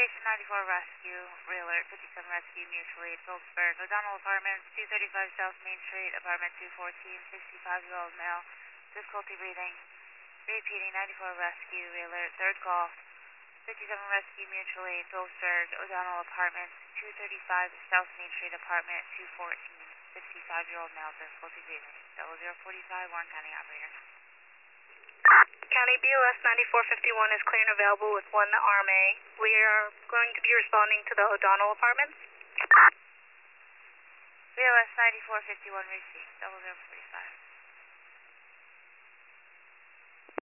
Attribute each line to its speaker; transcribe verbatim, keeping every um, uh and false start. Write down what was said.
Speaker 1: Station ninety-four Rescue, Real Alert fifty-seven Rescue, Mutual Aid, Phillipsburg, O'Donnell Apartments, two thirty-five South Main Street, Apartment two fourteen, sixty-five-year-old male, difficulty breathing. Repeating, ninety-four Rescue, Real Alert, third call, fifty-seven Rescue, Mutual Aid, Phillipsburg, O'Donnell Apartments, two thirty-five South Main Street, Apartment two fourteen, sixty-five-year-old male, difficulty breathing. Double zero forty-five, Warren County Operator.
Speaker 2: County B O S ninety-four fifty-one is clear and available with one R M A. We are going to be responding to the O'Donnell Apartments.
Speaker 1: B O S ninety-four fifty-one received, double zero forty-five.